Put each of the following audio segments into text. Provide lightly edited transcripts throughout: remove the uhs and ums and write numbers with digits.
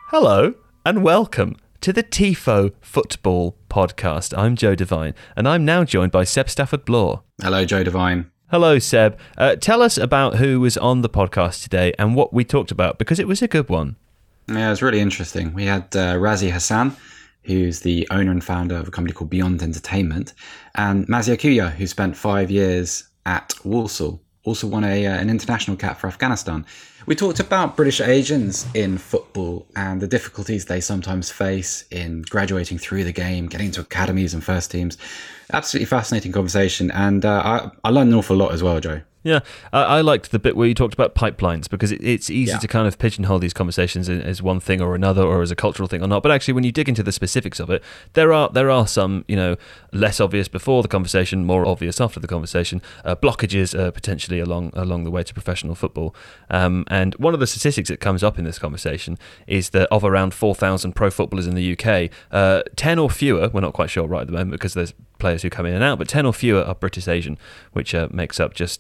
Hello and welcome to the TIFO Football Podcast. I'm Joe Devine and I'm now joined by Seb Stafford-Bloor. Hello, Joe Devine. Hello, Seb. Tell us about who was on the podcast today and what we talked about, because it was a good one. Yeah, it was really interesting. We had Razi Hassan, who's the owner and founder of a company called Beyond Entertainment, and Mazia Kuya, who spent 5 years at Walsall. Also won an international cap for Afghanistan. We talked about British Asians in football and the difficulties they sometimes face in graduating through the game, getting into academies and first teams. Absolutely fascinating conversation. And I learned an awful lot as well, Joe. Yeah, I liked the bit where you talked about pipelines, because it's easy to kind of pigeonhole these conversations as one thing or another, or as a cultural thing or not. But actually, when you dig into the specifics of it, there are some, less obvious before the conversation, more obvious after the conversation, blockages potentially along the way to professional football. And one of the statistics that comes up in this conversation is that of around 4,000 pro footballers in the UK, 10 or fewer, we're not quite sure right at the moment because there's players who come in and out, but 10 or fewer are British Asian, which makes up just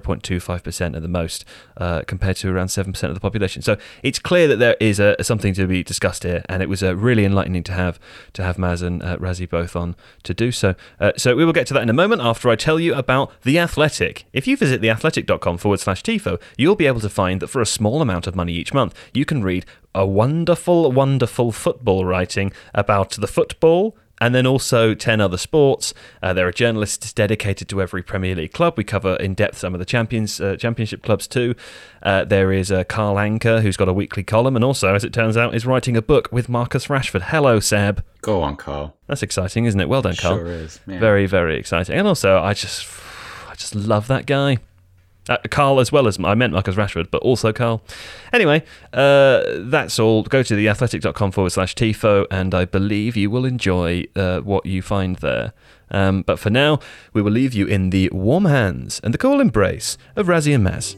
0.25% at the most, compared to around 7% of the population. So it's clear that there is something to be discussed here, and it was really enlightening to have Maz and Razi both on to do so. So we will get to that in a moment after I tell you about The Athletic. If you visit theathletic.com/TIFO, you'll be able to find that for a small amount of money each month, you can read a wonderful, wonderful football writing about the football, and then also 10 other sports. There are journalists dedicated to every Premier League club. We cover in depth some of the championship clubs too. There is Carl Anker, who's got a weekly column, and also, as it turns out, is writing a book with Marcus Rashford. Hello, Seb. Go on, Carl. That's exciting, isn't it? Well done, Carl. Sure is. Yeah. Very, very exciting. And also, I just love that guy. Carl, as well as I meant Marcus Rashford, but also Carl. Anyway, that's all. Go to theathletic.com/TIFO, and I believe you will enjoy what you find there. But for now, we will leave you in the warm hands and the cool embrace of Razi and Maz.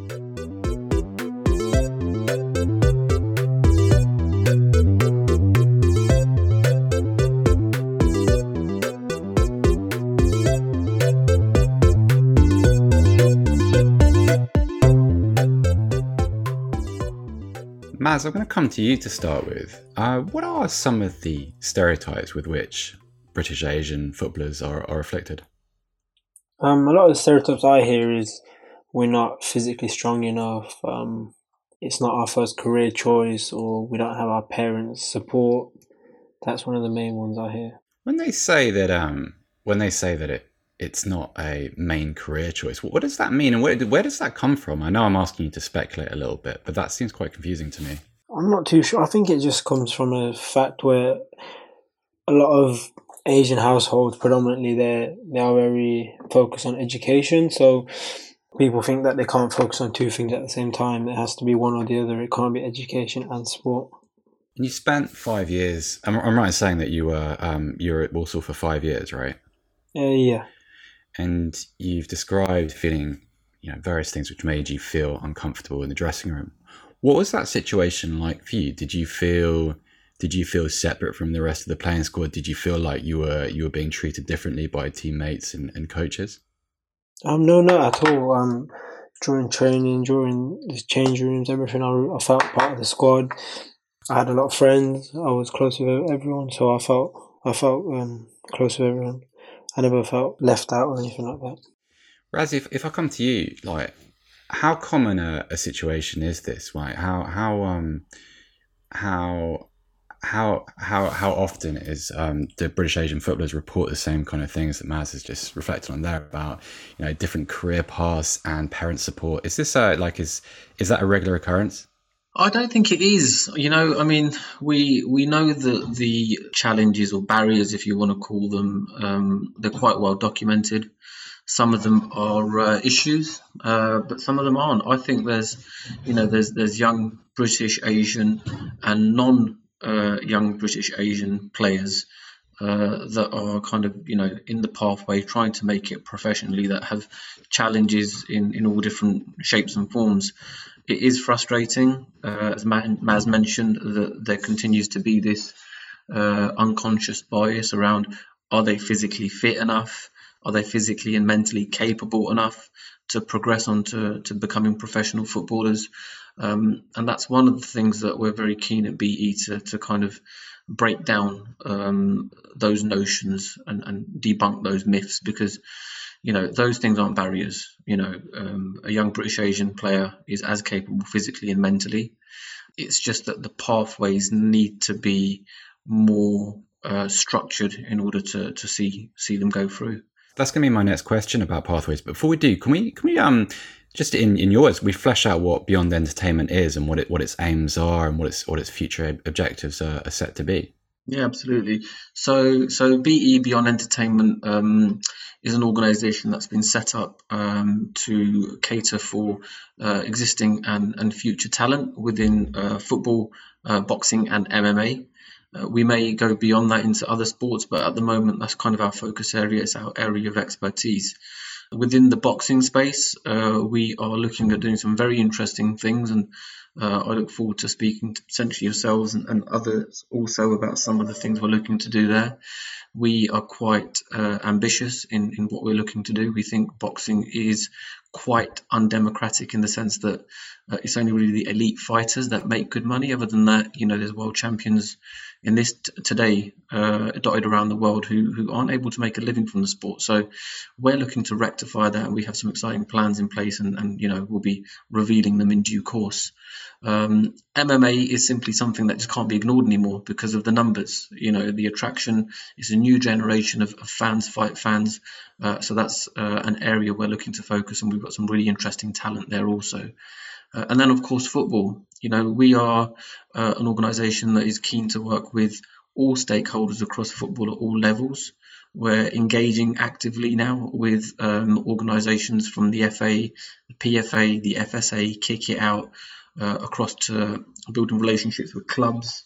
Maz, I'm going to come to you to start with. What are some of the stereotypes with which British Asian footballers are afflicted? A lot of the stereotypes I hear is we're not physically strong enough, it's not our first career choice, or we don't have our parents' support. That's one of the main ones I hear. When they say that it's not a main career choice, what does that mean, and where does that come from? I know I'm asking you to speculate a little bit, but that seems quite confusing to me. I'm not too sure. I think it just comes from a fact where a lot of Asian households, predominantly, they are very focused on education. So people think that they can't focus on two things at the same time. It has to be one or the other. It can't be education and sport. And you spent 5 years. I'm right in saying that you were at Walsall for 5 years, right? Yeah. And you've described feeling, various things which made you feel uncomfortable in the dressing room. What was that situation like for you? Did you feel separate from the rest of the playing squad? Did you feel like you were being treated differently by teammates and coaches? No, not at all. During training, during the change rooms, everything, I felt part of the squad. I had a lot of friends. I was close with everyone, so I felt close with everyone. I never felt left out or anything like that. Raz, if I come to you, like, how common a situation is this? Like, how often is do British Asian footballers report the same kind of things that Maz has just reflected on there about, different career paths and parent support? Is this is that a regular occurrence? I don't think it is. We know that the challenges or barriers, if you want to call them, they're quite well documented. Some of them are issues, but some of them aren't. I think there's young British Asian and young British Asian players that are kind of, in the pathway trying to make it professionally, that have challenges in all different shapes and forms. It is frustrating, as Maz mentioned, that there continues to be this unconscious bias around, are they physically fit enough? Are they physically and mentally capable enough to progress on to becoming professional footballers? And that's one of the things that we're very keen at BE to kind of break down those notions and debunk those myths, because those things aren't barriers. A young British Asian player is as capable physically and mentally. It's just that the pathways need to be more structured in order to see them go through. That's going to be my next question about pathways. But before we do, can we just in yours, we flesh out what Beyond Entertainment is and what its aims are and what its future objectives are set to be? Yeah, absolutely. So BE Beyond Entertainment is an organisation that's been set up to cater for existing and future talent within football, boxing, and MMA. We may go beyond that into other sports, but at the moment, that's kind of our focus area. It's our area of expertise. Within the boxing space, we are looking at doing some very interesting things, and I look forward to speaking to potentially yourselves and others also about some of the things we're looking to do there. We are quite ambitious in what we're looking to do. We think boxing is quite undemocratic in the sense that it's only really the elite fighters that make good money. Other than that, there's world champions in this today dotted around the world who aren't able to make a living from the sport. So we're looking to rectify that, and we have some exciting plans in place, and we'll be revealing them in due course. MMA is simply something that just can't be ignored anymore because of the numbers. The attraction is a new generation of fans fight fans. So that's an area we're looking to focus, and we've got some really interesting talent there also. And then, of course, football. We are an organisation that is keen to work with all stakeholders across football at all levels. We're engaging actively now with organisations from the FA, the PFA, the FSA, Kick It Out, across to building relationships with clubs.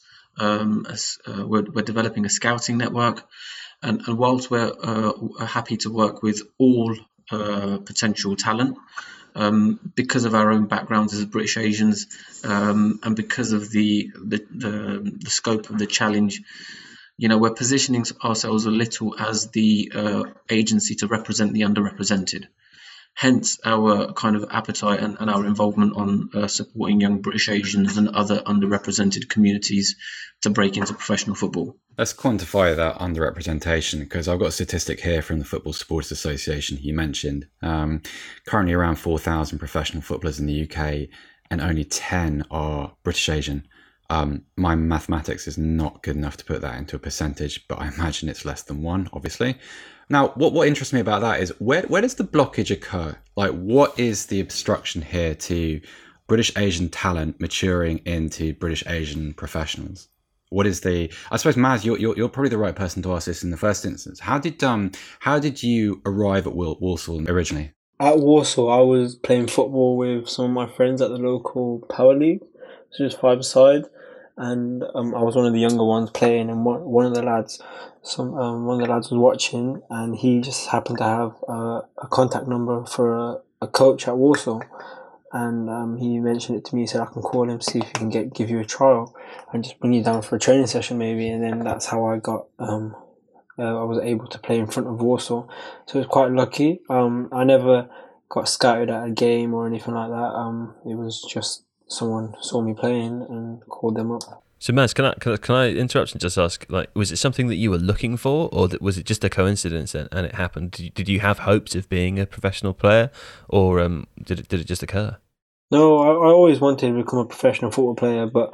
We're developing a scouting network. And whilst we're happy to work with all potential talent, because of our own backgrounds as British Asians, and because of the scope of the challenge, we're positioning ourselves a little as the agency to represent the underrepresented. Hence our kind of appetite and our involvement on supporting young British Asians and other underrepresented communities to break into professional football. Let's quantify that underrepresentation, because I've got a statistic here from the Football Supporters Association you mentioned. Currently around 4,000 professional footballers in the UK, and only 10 are British Asian. My mathematics is not good enough to put that into a percentage, but I imagine it's less than 1, obviously. Now, what interests me about that is where does the blockage occur? Like, what is the obstruction here to British Asian talent maturing into British Asian professionals? What is I suppose, Maz, you're probably the right person to ask this in the first instance. How did you arrive at Walsall originally? At Walsall, I was playing football with some of my friends at the local Power League, so just 5-a-side, and I was one of the younger ones playing, and one of the lads was watching, and he just happened to have a contact number for a coach at Walsall. And he mentioned it to me. He said, I can call him, see if he can give you a trial and just bring you down for a training session maybe. And then that's how I got I was able to play in front of Walsall. So it was quite lucky. I never got scouted at a game or anything like that. It was just someone saw me playing and called them up. So, Maz, can I interrupt and just ask, was it something that you were looking for, or was it just a coincidence and it happened? Did you have hopes of being a professional player, or did it just occur? No, I always wanted to become a professional football player, but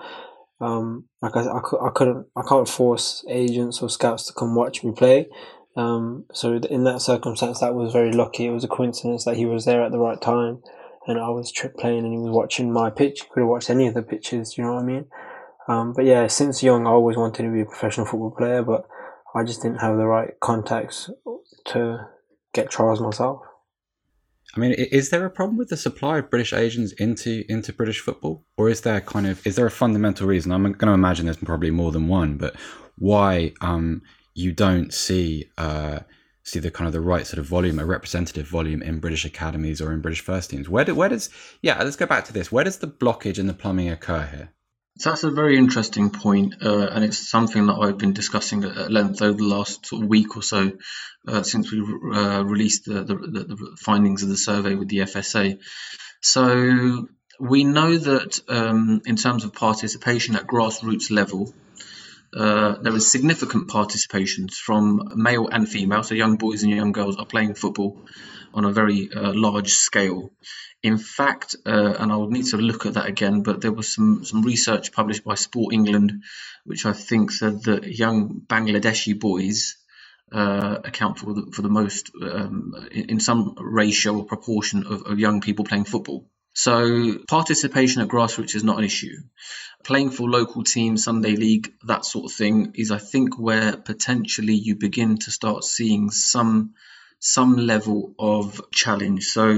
I can't force agents or scouts to come watch me play. So in that circumstance, that was very lucky. It was a coincidence that he was there at the right time, and I was playing and he was watching my pitch. He could have watched any of the pitches, you know what I mean? But yeah, since young, I always wanted to be a professional football player, but I just didn't have the right contacts to get trials myself. I mean, is there a problem with the supply of British Asians into British football, or is there a fundamental reason? I'm going to imagine there's probably more than one, but why you don't see the kind of the right sort of volume, a representative volume in British academies or in British first teams? Let's go back to this. Where does the blockage and the plumbing occur here? So that's a very interesting point, and it's something that I've been discussing at length over the last week or so since we released the findings of the survey with the FSA. So we know that in terms of participation at grassroots level, there is significant participation from male and female, so young boys and young girls are playing football on a very large scale. In fact, and I'll need to look at that again, but there was some research published by Sport England, which I think said that young Bangladeshi boys account for the most, in some ratio or proportion of young people playing football. So participation at grassroots is not an issue. Playing for local teams, Sunday league, that sort of thing is, I think, where potentially you begin to start seeing some level of challenge. So,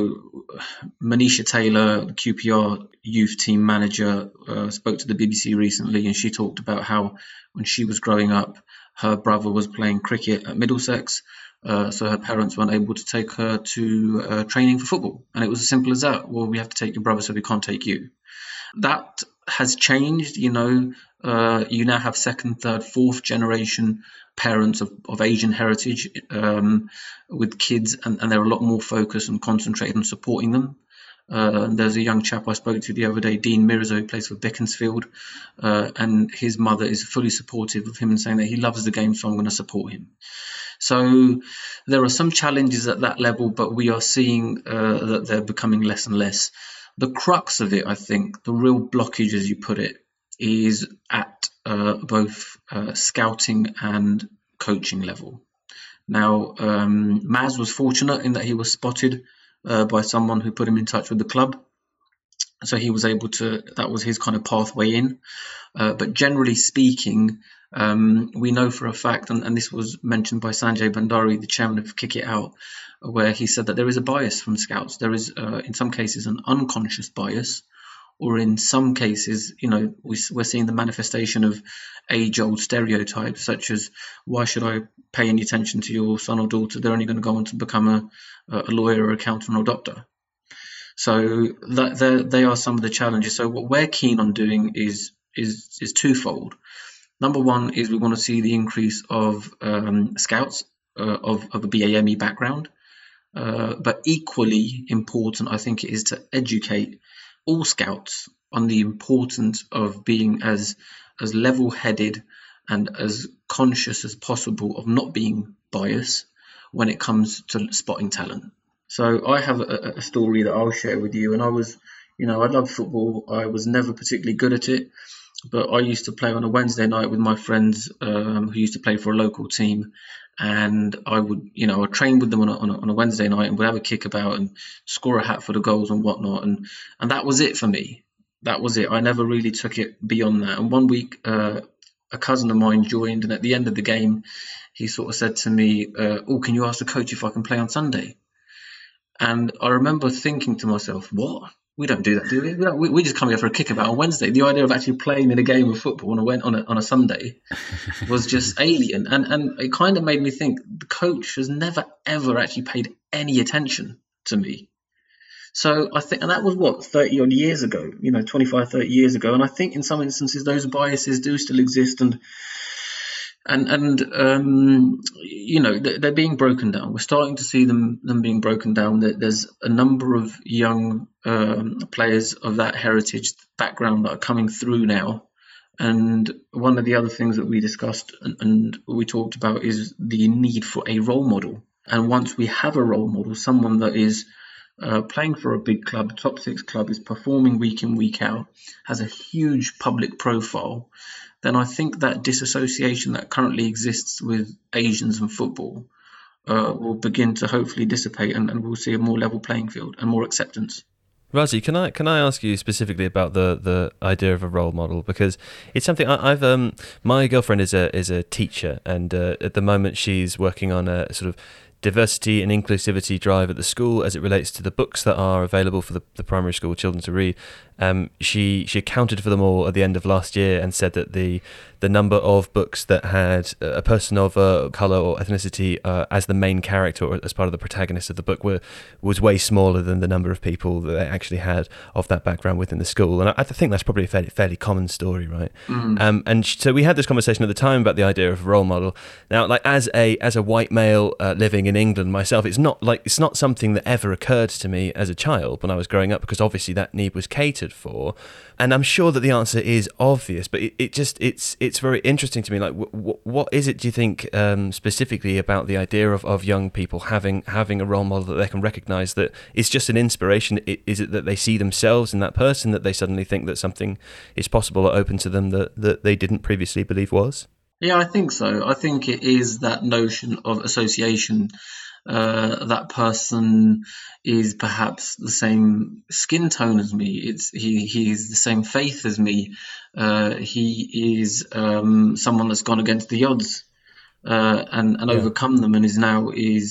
Manisha Taylor, the QPR youth team manager, spoke to the BBC recently, and she talked about how when she was growing up, her brother was playing cricket at Middlesex. So her parents weren't able to take her to training for football. And it was as simple as that. Well, we have to take your brother, so we can't take you. That has changed. You now have second, third, fourth generation parents of Asian heritage with kids, and they're a lot more focused and concentrated on supporting them. There's a young chap I spoke to the other day, Dean Mirza, who plays for Beaconsfield, and his mother is fully supportive of him and saying that he loves the game, so I'm going to support him. So there are some challenges at that level, but we are seeing that they're becoming less and less. The crux of it, I think, the real blockage, as you put it, is at both scouting and coaching level. Now, Maz was fortunate in that he was spotted by someone who put him in touch with the club. So he was able to, that was his kind of pathway in. But generally speaking, we know for a fact, and this was mentioned by Sanjay Bandari, the chairman of Kick It Out, where he said that there is a bias from scouts. There is, in some cases, an unconscious bias, or in some cases, we're seeing the manifestation of age-old stereotypes, such as, why should I pay any attention to your son or daughter? They're only going to go on to become a lawyer or accountant or doctor. So they are some of the challenges. So what we're keen on doing is twofold. Number one is we want to see the increase of scouts of a BAME background. But equally important, I think, it is to educate all scouts on the importance of being as level-headed and as conscious as possible of not being biased when it comes to spotting talent. So I have a story that I'll share with you. And I was, I love football. I was never particularly good at it. But I used to play on a Wednesday night with my friends who used to play for a local team. And I would, I'd train with them on a Wednesday night and would have a kickabout and score a hat for the goals and whatnot. And that was it for me. That was it. I never really took it beyond that. And one week, a cousin of mine joined. And at the end of the game, he sort of said to me, can you ask the coach if I can play on Sunday? And I remember thinking to myself, what? We don't do that, do we? We just come here for a kickabout on Wednesday. The idea of actually playing in a game of football on a Sunday was just alien. And it kind of made me think the coach has never, ever actually paid any attention to me. So I think, and that was 30 odd years ago, 25, 30 years ago. And I think in some instances, those biases do still exist. And they're being broken down. We're starting to see them being broken down. There's a number of young players of that heritage background that are coming through now. And one of the other things that we discussed and we talked about is the need for a role model. And once we have a role model, someone that is playing for a big club, top six club, is performing week in, week out, has a huge public profile, then I think that disassociation that currently exists with Asians and football will begin to hopefully dissipate, and we'll see a more level playing field and more acceptance. Razi, can I ask you specifically about the idea of a role model, because it's something I've my girlfriend is a teacher, and at the moment she's working on a sort of diversity and inclusivity drive at the school as it relates to the books that are available for the primary school children to read. She accounted for them all at the end of last year and said that the number of books that had a person of colour or ethnicity as the main character or as part of the protagonist of the book was way smaller than the number of people that they actually had of that background within the school. And I think that's probably a fairly common story, right? So we had this conversation at the time about the idea of role model. Now, like as a white male living living in England myself, it's not something that ever occurred to me as a child when I was growing up, because obviously that need was catered for. And I'm sure that the answer is obvious, but it's very interesting to me. Like, what is it, do you think, specifically about the idea of young people having a role model that they can recognise that it's just an inspiration? Is it that they see themselves in that person, that they suddenly think that something is possible or open to them that they didn't previously believe was? Yeah, I think so. I think it is that notion of association. That person is perhaps the same skin tone as me. He is the same faith as me. He is someone that's gone against the odds and overcome them, and is now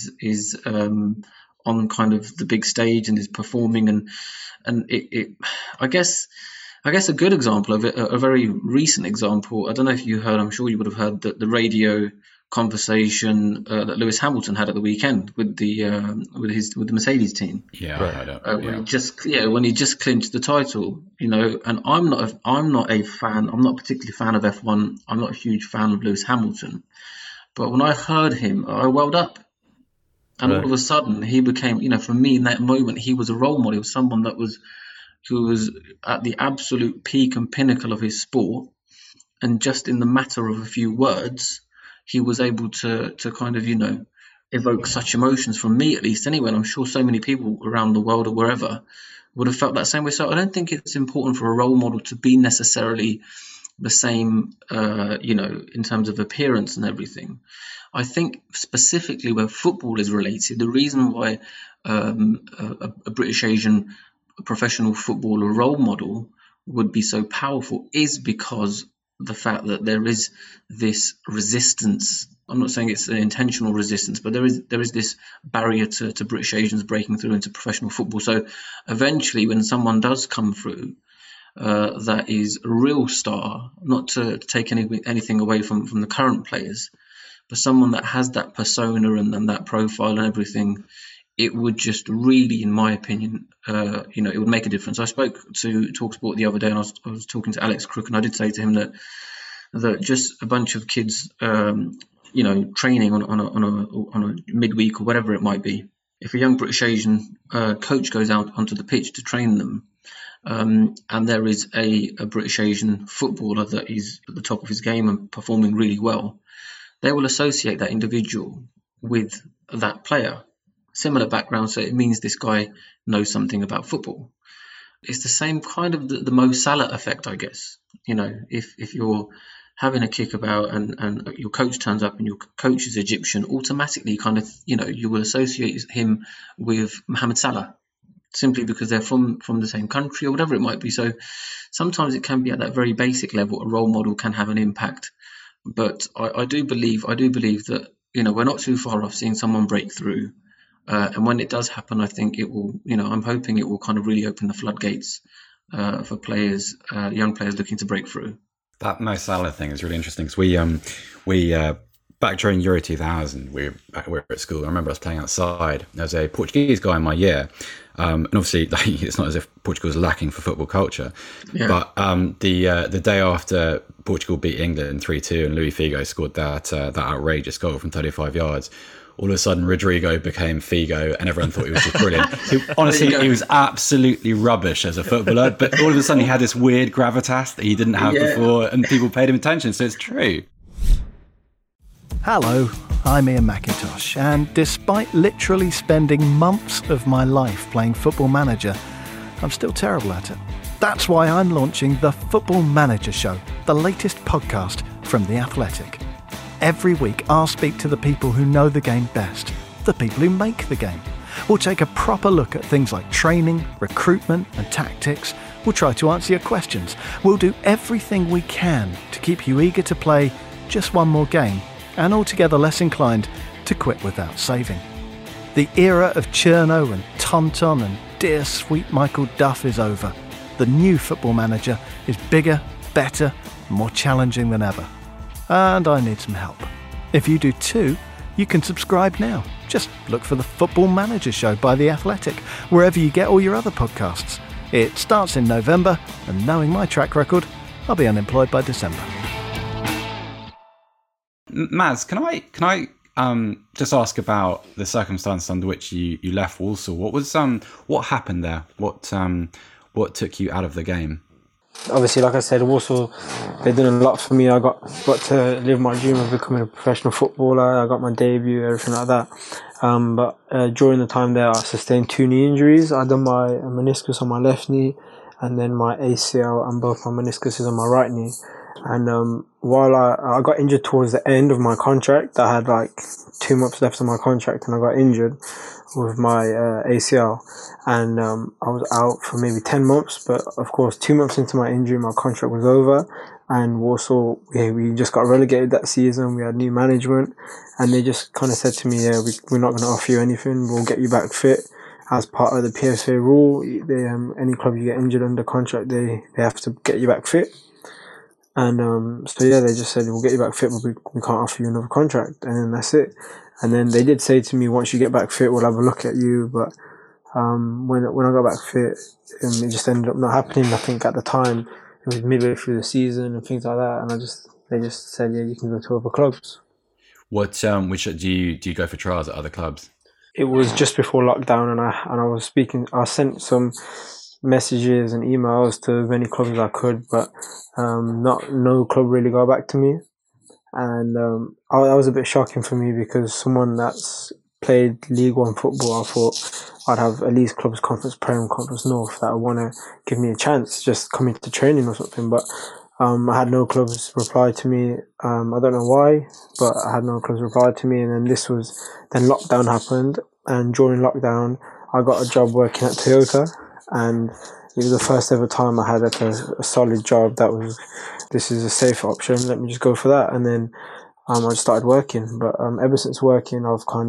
on kind of the big stage and is performing, and it I guess a good example of it, a very recent example. I don't know if you heard. I'm sure you would have heard the radio conversation that Lewis Hamilton had at the weekend with the Mercedes team. Yeah, right. When he just clinched the title, and I'm not a fan. I'm not a particularly fan of F1. I'm not a huge fan of Lewis Hamilton, but when I heard him, I welled up, and all of a sudden he became, for me in that moment, he was a role model. He was someone who was at the absolute peak and pinnacle of his sport, and just in the matter of a few words, he was able to kind of, evoke such emotions from me, at least anyway. And I'm sure so many people around the world or wherever would have felt that same way. So I don't think it's important for a role model to be necessarily the same, in terms of appearance and everything. I think specifically where football is related, the reason why a British Asian professional footballer role model would be so powerful is because the fact that there is this resistance. I'm not saying it's an intentional resistance, but there is this barrier to British Asians breaking through into professional football. So eventually, when someone does come through, that is a real star, not to take anything away from the current players, but someone that has that persona and that profile and everything, it would just really, in my opinion, it would make a difference. I spoke to TalkSport the other day, and I was talking to Alex Crook, and I did say to him that just a bunch of kids, training on a midweek or whatever it might be, if a young British Asian coach goes out onto the pitch to train them, and there is a British Asian footballer that is at the top of his game and performing really well, they will associate that individual with that player. Similar background, so it means this guy knows something about football. It's the same kind of the Mo Salah effect, I guess. If you're having a kick about and your coach turns up and your coach is Egyptian, automatically kind of, you will associate him with Mohamed Salah simply because they're from the same country or whatever it might be. So sometimes it can be at that very basic level, a role model can have an impact. But I do believe that, we're not too far off seeing someone break through. And when it does happen, I think it will, I'm hoping it will kind of really open the floodgates for players, young players looking to break through. That Mo Salah thing is really interesting because we back during Euro 2000, we were at school. I remember us playing outside. There was a Portuguese guy in my year. And obviously, it's not as if Portugal is lacking for football culture. Yeah. But the day after Portugal beat England 3-2 and Luis Figo scored that outrageous goal from 35 yards, all of a sudden Rodrigo became Figo and everyone thought he was just brilliant. He was absolutely rubbish as a footballer, but all of a sudden he had this weird gravitas that he didn't have before and people paid him attention. So it's true. Hello, I'm Ian McIntosh, and despite literally spending months of my life playing Football Manager, I'm still terrible at it. That's why I'm launching the Football Manager Show, the latest podcast from The Athletic. Every week, I'll speak to the people who know the game best, the people who make the game. We'll take a proper look at things like training, recruitment and tactics. We'll try to answer your questions. We'll do everything we can to keep you eager to play just one more game and altogether less inclined to quit without saving. The era of Cherno and Tonton and dear sweet Michael Duff is over. The new Football Manager is bigger, better, more challenging than ever. And I need some help. If you do too, you can subscribe now. Just look for the Football Manager Show by The Athletic, wherever you get all your other podcasts. It starts in November, and knowing my track record, I'll be unemployed by December. Maz, can I just ask about the circumstances under which you left Walsall. What happened there? What took you out of the game? Obviously, like I said, Walsall, they did a lot for me. I got to live my dream of becoming a professional footballer. I got my debut, everything like that. But during the time there, I sustained 2 knee injuries. I done my meniscus on my left knee, and then my ACL and both my meniscuses on my right knee. And while I got injured towards the end of my contract, I had like 2 months left on my contract, and I got injured with my ACL, and I was out for maybe 10 months. But of course, 2 months into my injury, my contract was over, and Walsall, we just got relegated that season. We had new management, and they just kind of said to me, "Yeah, we're not going to offer you anything. We'll get you back fit." As part of the PSA rule, any club you get injured under contract, they have to get you back fit. And so yeah, they just said, "We'll get you back fit, but we can't offer you another contract." And then that's it. And then they did say to me, "Once you get back fit, we'll have a look at you." But when I got back fit, it just ended up not happening. I think at the time it was midway through the season and things like that, and they just said, "Yeah, you can go to other clubs." Which do you go for trials at other clubs? It was just before lockdown, and I was speaking. I sent some messages and emails to as many clubs as I could, but no club really got back to me. And that was a bit shocking for me, because someone that's played League One football, I thought I'd have at least Clubs Conference Prem, Conference North that would want to give me a chance, just coming to training or something. But I had no clubs reply to me. I don't know why, but I had no clubs reply to me. And then lockdown happened, and during lockdown, I got a job working at Toyota, and it was the first ever time I had a solid job that was, this is a safe option, let me just go for that. And then I just started working. But ever since working,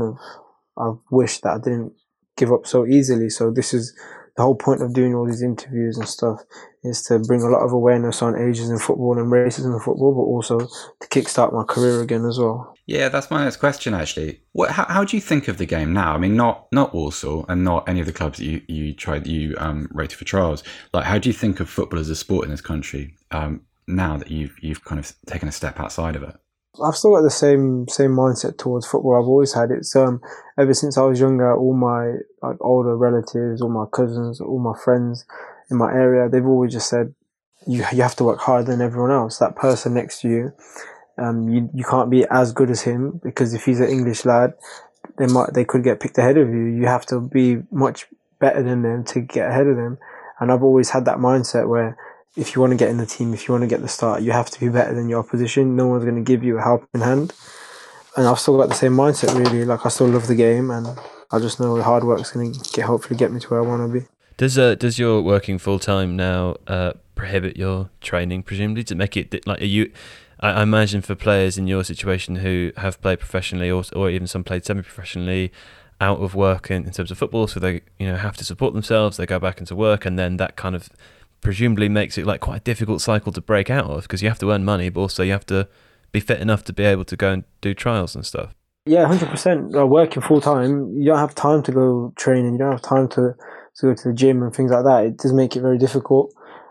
I've wished that I didn't give up so easily. So this is the whole point of doing all these interviews and stuff, is to bring a lot of awareness on ageism in football and racism in football, but also to kickstart my career again as well. Yeah, that's my next question, actually. How do you think of the game now? I mean, not Walsall and not any of the clubs that you rated for trials. Like, how do you think of football as a sport in this country now that you've kind of taken a step outside of it? I've still got the same mindset towards football I've always had. It's ever since I was younger, all my older relatives, all my cousins, all my friends in my area, they've always just said, you have to work harder than everyone else. That person next to you, you can't be as good as him, because if he's an English lad, they could get picked ahead of you. You have to be much better than them to get ahead of them. And I've always had that mindset where, if you want to get in the team, if you want to get the start, you have to be better than your opposition. No one's going to give you a helping hand. And I've still got the same mindset, really. Like, I still love the game, and I just know hard work's going to hopefully get me to where I want to be. Does your working full time now prohibit your training, presumably, to make it like, I imagine for players in your situation who have played professionally, or even some played semi-professionally, out of work in terms of football, so they have to support themselves, they go back into work, and then that kind of presumably makes it like quite a difficult cycle to break out of, because you have to earn money, but also you have to be fit enough to be able to go and do trials and stuff. Yeah, 100%. Working full time, you don't have time to go training, you don't have time to go to the gym and things like that. It does make it very difficult.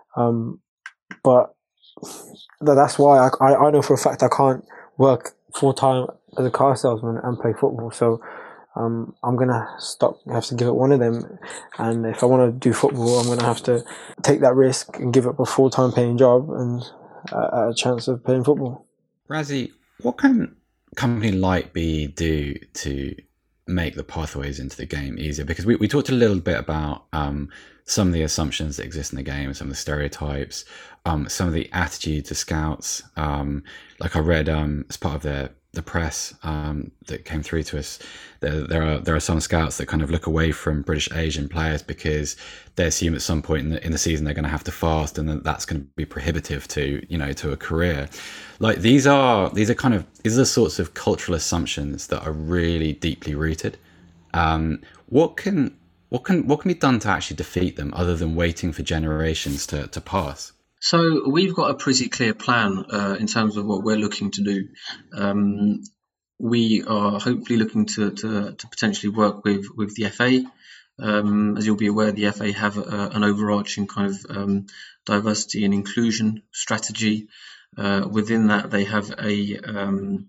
But that's why I know for a fact I can't work full time as a car salesman and play football. So I'm going to have to give up one of them. And if I want to do football, I'm going to have to take that risk and give up a full-time paying job and a chance of playing football. Razzie, what can company like BE do to make the pathways into the game easier? Because we talked a little bit about some of the assumptions that exist in the game, some of the stereotypes, some of the attitude to scouts. Like I read as part of the press that came through to us, there are some scouts that kind of look away from British Asian players because they assume at some point in the season they're going to have to fast, and that's going to be prohibitive to a career. Like these are the sorts of cultural assumptions that are really deeply rooted. What can be done to actually defeat them, other than waiting for generations to pass? So we've got a pretty clear plan in terms of what we're looking to do. We are hopefully looking to potentially work with the FA. As you'll be aware, the FA have an overarching kind of diversity and inclusion strategy. Within that, they have a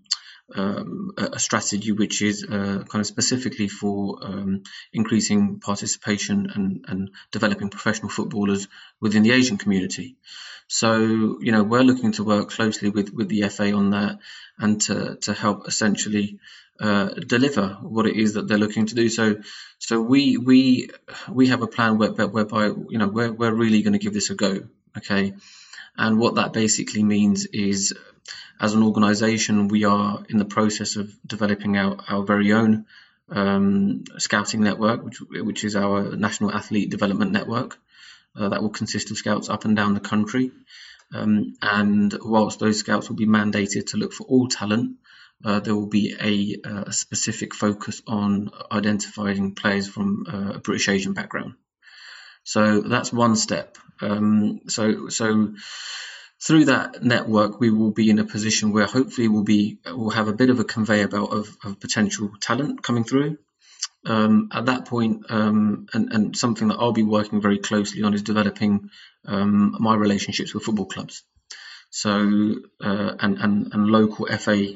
a strategy which is kind of specifically for increasing participation and developing professional footballers within the Asian community. So, we're looking to work closely with the FA on that, and to help essentially deliver what it is that they're looking to do. So we have a plan whereby we're really going to give this a go. Okay, and what that basically means is, as an organisation, we are in the process of developing our very own scouting network, which is our National Athlete Development Network. That will consist of scouts up and down the country. And whilst those scouts will be mandated to look for all talent, there will be a specific focus on identifying players from a British Asian background. So that's one step. So through that network, we will be in a position where hopefully we'll have a bit of a conveyor belt of potential talent coming through. At that point, and something that I'll be working very closely on is developing my relationships with football clubs. So and local FA,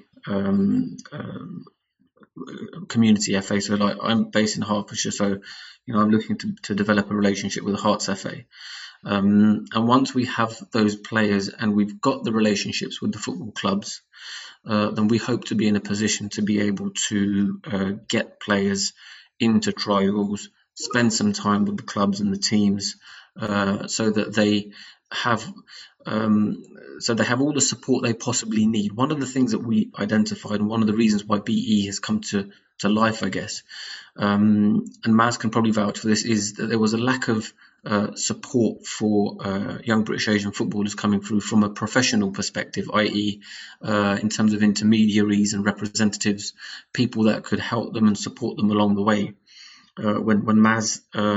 community FA. So like, I'm based in Hertfordshire, so I'm looking to develop a relationship with the Hearts FA. And once we have those players and we've got the relationships with the football clubs, then we hope to be in a position to be able to get players into trials, spend some time with the clubs and the teams, so that they have all the support they possibly need. One of the things that we identified, and one of the reasons why BE has come to life, I guess, and Maz can probably vouch for this, is that there was a lack of support for young British Asian footballers coming through from a professional perspective, i.e. In terms of intermediaries and representatives, people that could help them and support them along the way. When Maz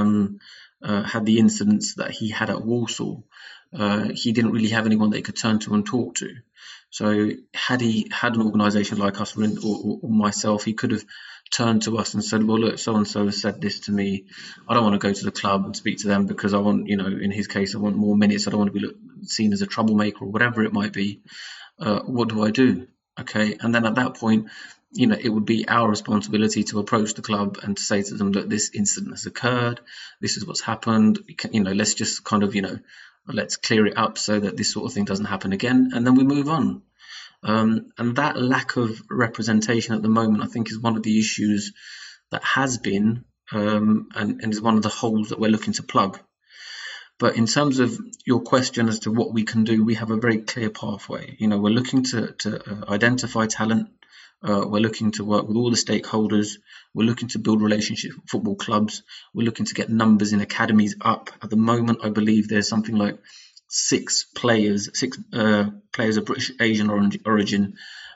had the incidents that he had at Walsall, he didn't really have anyone that he could turn to and talk to. So had he had an organisation like us or myself, he could have turned to us and said, well, look, so-and-so has said this to me. I don't want to go to the club and speak to them because I want, in his case, I want more minutes. I don't want to be seen as a troublemaker or whatever it might be. What do I do? Okay. And then at that point, it would be our responsibility to approach the club and to say to them, look, this incident has occurred. This is what's happened. Let's just kind of, let's clear it up so that this sort of thing doesn't happen again. And then we move on. And that lack of representation at the moment, I think, is one of the issues that has been and is one of the holes that we're looking to plug. But in terms of your question as to what we can do, we have a very clear pathway. We're looking to identify talent. We're looking to work with all the stakeholders. We're looking to build relationships with football clubs. We're looking to get numbers in academies up. At the moment, I believe there's something like six players of British Asian origin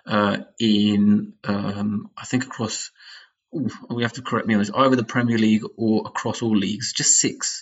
in I think across. We have to correct me on this. Either the Premier League or across all leagues, just 6,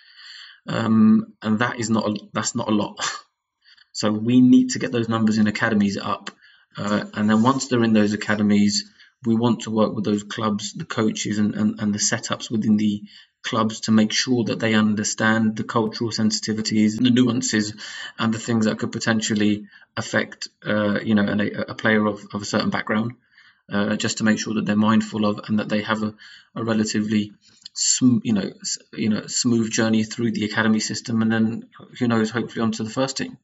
and that's not a lot. So we need to get those numbers in academies up, and then once they're in those academies, we want to work with those clubs, the coaches, and the setups within the clubs to make sure that they understand the cultural sensitivities, the nuances, and the things that could potentially affect, a player of a certain background, just to make sure that they're mindful of and that they have a relatively, smooth journey through the academy system, and then who knows, hopefully onto the first team.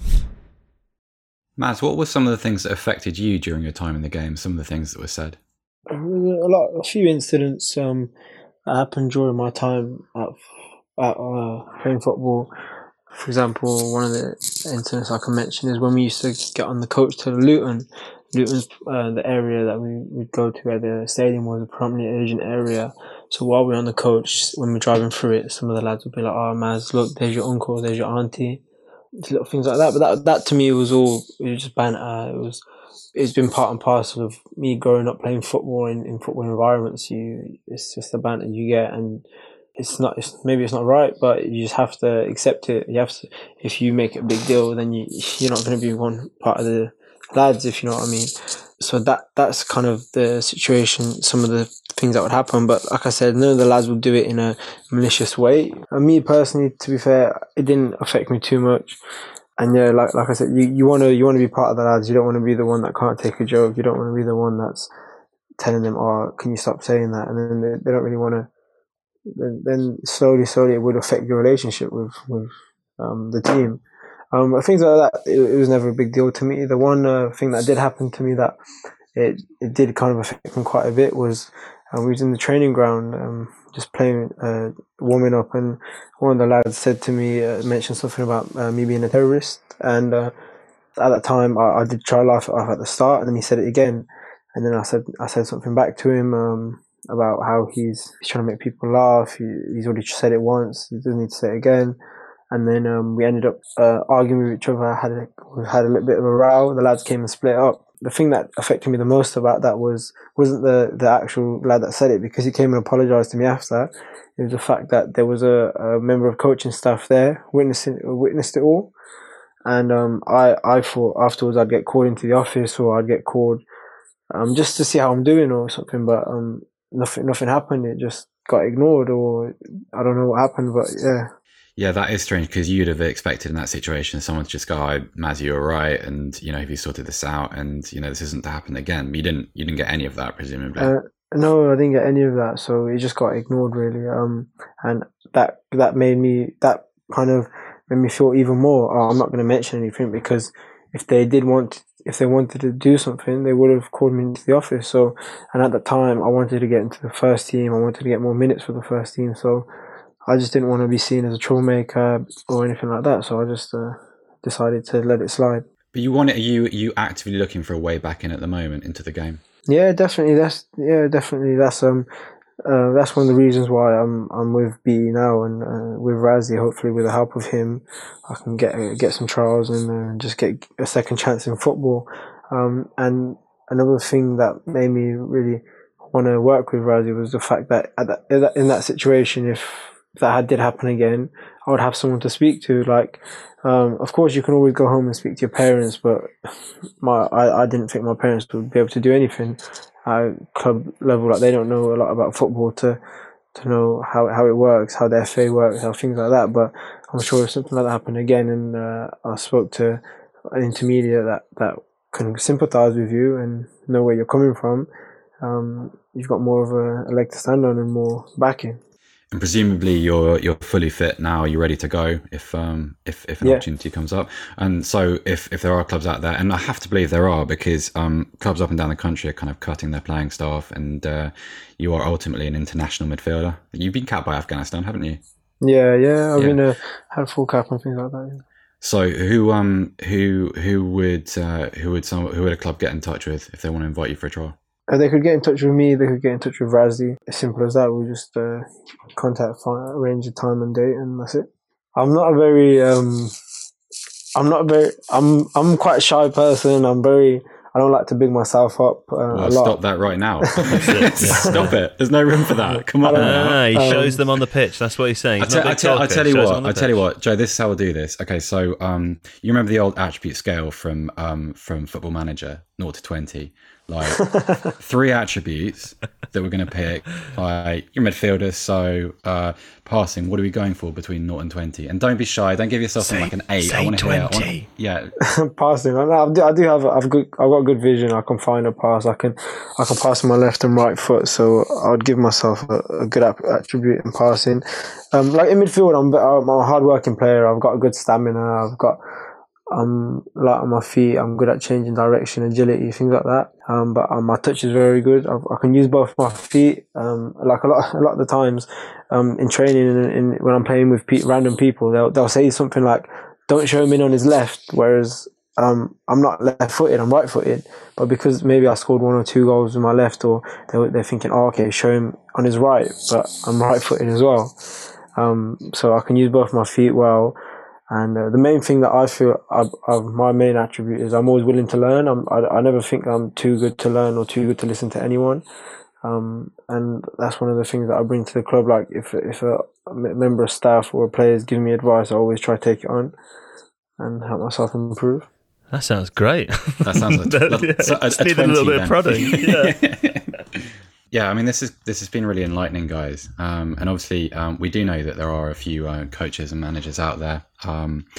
Maz, what were some of the things that affected you during your time in the game? Some of the things that were said. A few incidents happened during my time at playing football. For example, one of the incidents I can mention is when we used to get on the coach to Luton. Luton's the area that we would go to where the stadium was a predominantly Asian area. So while we're on the coach, when we're driving through it, some of the lads would be like, "Oh, Maz, look, there's your uncle, there's your auntie." Little things like that. But that to me it was just banter. It's been part and parcel of me growing up playing football in football environments. It's just the banter you get, and maybe it's not right, but you just have to accept it. You have to, if you make it a big deal, then you're not going to be one part of the lads, if you know what I mean. So that's kind of the situation, some of the things that would happen. But like I said, none of the lads would do it in a malicious way. And me personally, to be fair, it didn't affect me too much. yeah, like I said, you want to be part of the lads. You don't want to be the one that can't take a joke. You don't want to be the one that's telling them, "Oh, can you stop saying that?" And then they don't really want to. Then slowly it would affect your relationship with the team. But things like that, it was never a big deal to me. The one thing that did happen to me that it did kind of affect me quite a bit was we was in the training ground just playing, warming up, and one of the lads said to me, mentioned something about me being a terrorist, and at that time I did try to laugh it off at the start, and then he said it again, and then I said something back to him about how he's trying to make people laugh. He's already said it once, he doesn't need to say it again. And then we ended up arguing with each other. We had a little bit of a row. The lads came and split up. The thing that affected me the most about that wasn't the actual lad that said it, because he came and apologised to me after. It was the fact that there was a member of coaching staff there witnessed it all. And I thought afterwards I'd get called into the office, or I'd get called just to see how I'm doing or something. But nothing happened. It just got ignored, or I don't know what happened. But yeah. Yeah, that is strange, because you'd have expected in that situation someone to just go, "Oh, Maz, you're right, and have you sorted this out, and this isn't to happen again." But you didn't get any of that, presumably. No, I didn't get any of that, so it just got ignored, really. And that kind of made me feel even more. I'm not going to mention anything, because if they wanted to do something, they would have called me into the office. So, and at that time, I wanted to get into the first team. I wanted to get more minutes for the first team. So I just didn't want to be seen as a troublemaker or anything like that. So I just decided to let it slide. But are you actively looking for a way back in at the moment into the game? Yeah, definitely. That's one of the reasons why I'm with BE now, and with Razzie. Hopefully, with the help of him, I can get some trials and just get a second chance in football. And another thing that made me really want to work with Razzie was the fact that in that situation, if that did happen again, I would have someone to speak to. Like, of course, you can always go home and speak to your parents, but I didn't think my parents would be able to do anything at club level. Like, they don't know a lot about football to know how it works, how the FA works, how things like that. But I'm sure if something like that happened again, and I spoke to an intermediate that can sympathise with you and know where you're coming from, you've got more of a leg to stand on and more backing. And presumably you're fully fit now. You're ready to go if an opportunity comes up. And so if there are clubs out there, and I have to believe there are, because clubs up and down the country are kind of cutting their playing staff, and you are ultimately an international midfielder. You've been capped by Afghanistan, haven't you? Yeah. I've been had a full cap and things like that. Yeah. So who would a club get in touch with if they want to invite you for a trial? They could get in touch with me. They could get in touch with Razzie. As simple as that. We'll just arrange a time and date, and that's it. I'm quite a shy person. I don't like to big myself up a lot. Stop that right now. Stop it. There's no room for that. Come on. He shows them on the pitch. That's what he's saying. I tell you what, Joe, this is how we'll do this. Okay, so you remember the old attribute scale from Football Manager, 0 to 20? Like 3 attributes that we're going to pick. Like, you're midfielders, so passing, what are we going for between 0 and 20? And don't be shy. Don't give yourself something like an 8. I want to hear 20. Yeah. Passing. I've got good vision. I can find a pass. I can pass with my left and right foot. So I'd give myself a good attribute in passing. Like in midfield, I'm a hard-working player. I've got a good stamina. I'm light on my feet. I'm good at changing direction, agility, things like that. But my touch is very good. I can use both my feet. Like a lot of the times, in training and when I'm playing with random people, they'll say something like, "Don't show him in on his left," whereas I'm not left-footed. I'm right-footed. But because maybe I scored 1 or 2 goals with my left, or they're thinking, "Oh, okay, show him on his right," but I'm right-footed as well. So I can use both my feet well. And the main thing that I feel my main attribute is I'm always willing to learn. I never think I'm too good to learn or too good to listen to anyone. And that's one of the things that I bring to the club. Like if a member of staff or players give me advice, I always try to take it on and help myself improve. That sounds great. That sounds like need a little bit of prodding. Yeah. Yeah, I mean, this has been really enlightening, guys. And obviously, we do know that there are a few coaches and managers out there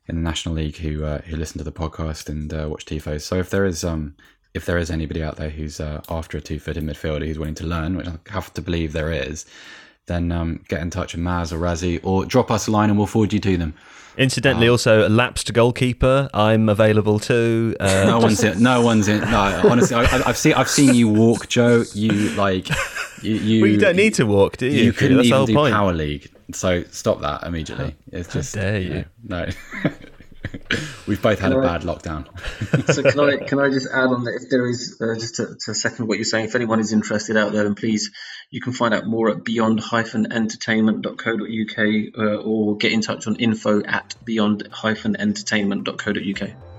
in the National League who listen to the podcast and watch TIFOs. So if there is anybody out there who's after a 2-footed midfielder who's willing to learn, which I have to believe there is, then get in touch with Maz or Razzie, or drop us a line and we'll forward you to them. Incidentally, also a lapsed goalkeeper. I'm available too. No one's in. No, honestly, I've seen you walk, Joe. You like you. Well, you don't need to walk, do you? You couldn't That's the even whole do point. Power League, so stop that immediately. It's just How dare you? No. We've both had a bad lockdown. So can I just add on that, if there is, just to second what you're saying, if anyone is interested out there, then please, you can find out more at beyond-entertainment.co.uk or get in touch on info@beyond-entertainment.co.uk.